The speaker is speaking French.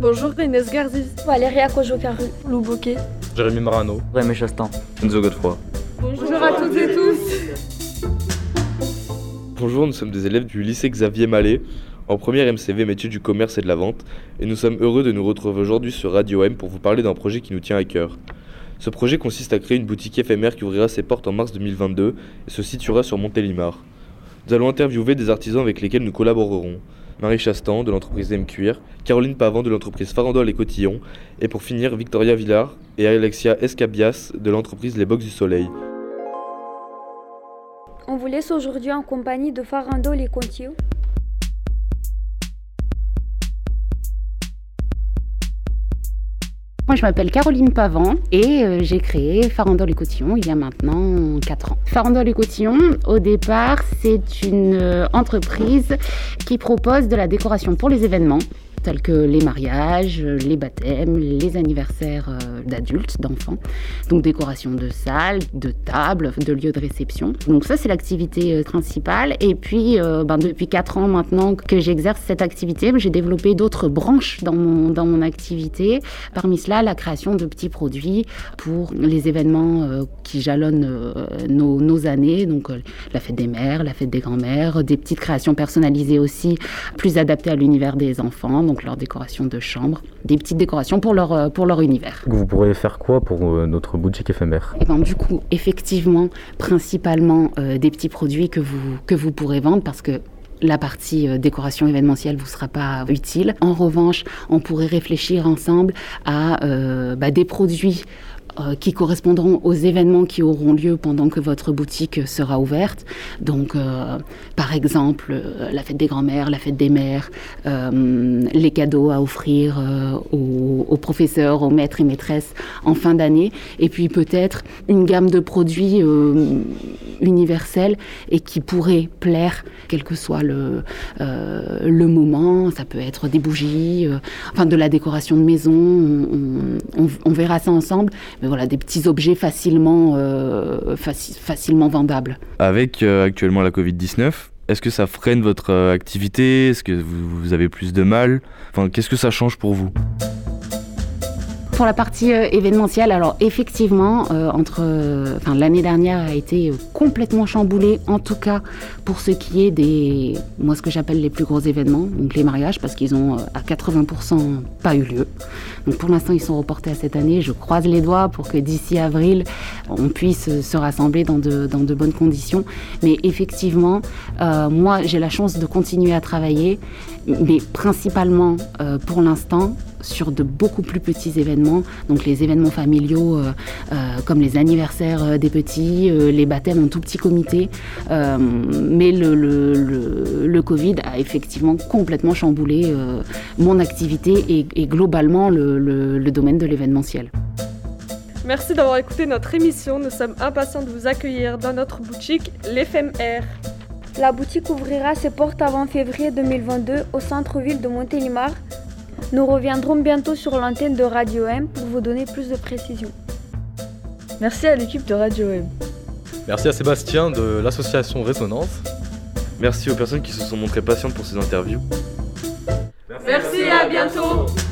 Bonjour Inès Garzis. Valéria Kojokaru. Lou Bokeh. Jérémy Marano. Rémi Chastan. Enzo Godefroy. Bonjour à toutes et tous. Bonjour, nous sommes des élèves du lycée Xavier Mallet, en première MCV métier du commerce et de la vente, et nous sommes heureux de nous retrouver aujourd'hui sur Radio M pour vous parler d'un projet qui nous tient à cœur. Ce projet consiste à créer une boutique éphémère qui ouvrira ses portes en mars 2022 et se situera sur Montélimar. Nous allons interviewer des artisans avec lesquels nous collaborerons. Marie Chastan de l'entreprise M Cuir, Caroline Pavant de l'entreprise Farandole et Cotillon, et pour finir Victoria Villard et Alexia Escabias de l'entreprise Les Box du Soleil. On vous laisse aujourd'hui en compagnie de Farandole et Cotillon. Moi, je m'appelle Caroline Pavant et j'ai créé Farandole et Cotillon il y a maintenant 4 ans. Farandole et Cotillon, au départ, c'est une entreprise qui propose de la décoration pour les événements, tels que les mariages, les baptêmes, les anniversaires d'adultes, d'enfants. Donc décoration de salles, de tables, de lieux de réception. Donc ça, c'est l'activité principale. Et puis, depuis 4 ans maintenant que j'exerce cette activité, j'ai développé d'autres branches dans mon activité. Parmi cela, la création de petits produits pour les événements qui jalonnent nos années. Donc la fête des mères, la fête des grands-mères, des petites créations personnalisées aussi, plus adaptées à l'univers des enfants. Donc leur décoration de chambre, des petites décorations pour leur univers. Vous pourrez faire quoi pour notre boutique éphémère ? Et du coup, effectivement, principalement des petits produits que vous pourrez vendre parce que la partie décoration événementielle ne vous sera pas utile. En revanche, on pourrait réfléchir ensemble à des produits qui correspondront aux événements qui auront lieu pendant que votre boutique sera ouverte. Donc, par exemple, la fête des grands-mères, la fête des mères, les cadeaux à offrir aux professeurs, aux maîtres et maîtresses en fin d'année. Et puis peut-être une gamme de produits universels et qui pourraient plaire, quel que soit le moment. Ça peut être des bougies, de la décoration de maison. On verra ça ensemble. Mais voilà, des petits objets facilement vendables. Avec actuellement la Covid-19, est-ce que ça freine votre activité ? Est-ce que vous avez plus de mal ? Qu'est-ce que ça change pour vous ? Pour la partie événementielle, alors effectivement, l'année dernière a été complètement chamboulée, en tout cas pour ce qui est ce que j'appelle les plus gros événements, donc les mariages, parce qu'ils ont à 80% pas eu lieu. Donc pour l'instant, ils sont reportés à cette année. Je croise les doigts pour que d'ici avril, on puisse se rassembler dans de bonnes conditions. Mais effectivement, moi, j'ai la chance de continuer à travailler, mais principalement pour l'instant, sur de beaucoup plus petits événements, donc les événements familiaux comme les anniversaires des petits, les baptêmes en tout petit comité. Mais le Covid a effectivement complètement chamboulé mon activité et globalement le domaine de l'événementiel. Merci d'avoir écouté notre émission. Nous sommes impatients de vous accueillir dans notre boutique l'éphémère. La boutique ouvrira ses portes avant février 2022 au centre-ville de Montélimar. Nous reviendrons bientôt sur l'antenne de Radio M pour vous donner plus de précisions. Merci à l'équipe de Radio M. Merci à Sébastien de l'association Résonance. Merci aux personnes qui se sont montrées patientes pour ces interviews. Merci et à bientôt.